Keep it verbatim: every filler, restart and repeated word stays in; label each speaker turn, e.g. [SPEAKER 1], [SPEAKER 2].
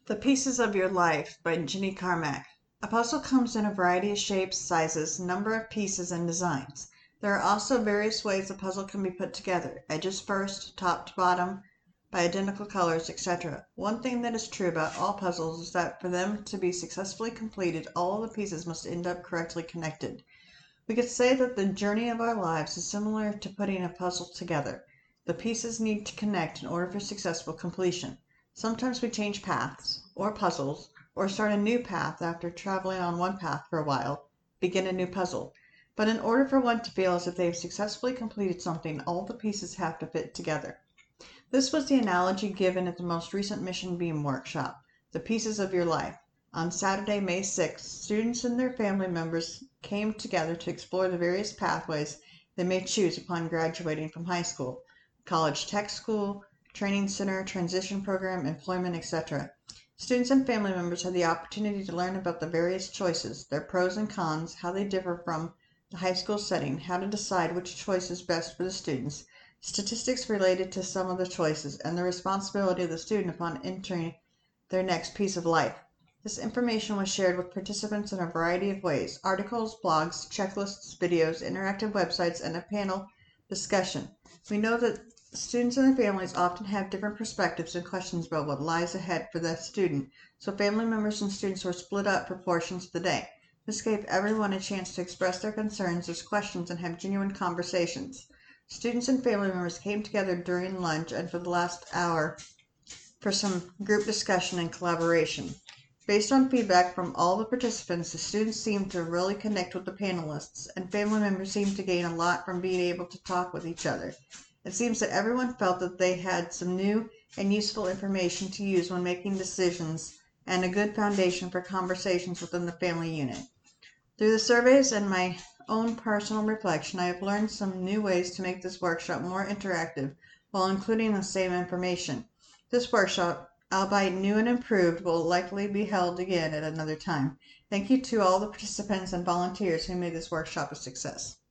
[SPEAKER 1] The Pieces of Your Life by Ginny Carmack. A puzzle comes in a variety of shapes, sizes, number of pieces, and designs. There are also various ways the puzzle can be put together, edges first, top to bottom, by identical colors, et cetera. One thing that is true about all puzzles is that for them to be successfully completed, all of the pieces must end up correctly connected. We could say that the journey of our lives is similar to putting a puzzle together. The pieces need to connect in order for successful completion. Sometimes we change paths, or puzzles, or start a new path after traveling on one path for a while, begin a new puzzle. But in order for one to feel as if they have successfully completed something, all the pieces have to fit together. This was the analogy given at the most recent Mission Beam workshop, The Pieces of Your Life. On Saturday, May sixth, students and their family members came together to explore the various pathways they may choose upon graduating from high school, college tech school, training center, transition program, employment, et cetera. Students and family members had the opportunity to learn about the various choices, their pros and cons, how they differ from the high school setting, how to decide which choice is best for the students, statistics related to some of the choices, and the responsibility of the student upon entering their next piece of life. This information was shared with participants in a variety of ways: articles, blogs, checklists, videos, interactive websites, and a panel discussion. We know that students and their families often have different perspectives and questions about what lies ahead for the student, so family members and students were split up for portions of the day. This gave everyone a chance to express their concerns, ask questions, and have genuine conversations. Students and family members came together during lunch and for the last hour for some group discussion and collaboration. Based on feedback from all the participants, the students seemed to really connect with the panelists, and family members seemed to gain a lot from being able to talk with each other. It seems that everyone felt that they had some new and useful information to use when making decisions and a good foundation for conversations within the family unit. Through the surveys and my own personal reflection, I have learned some new ways to make this workshop more interactive while including the same information. This workshop, albeit new and improved, will likely be held again at another time. Thank you to all the participants and volunteers who made this workshop a success.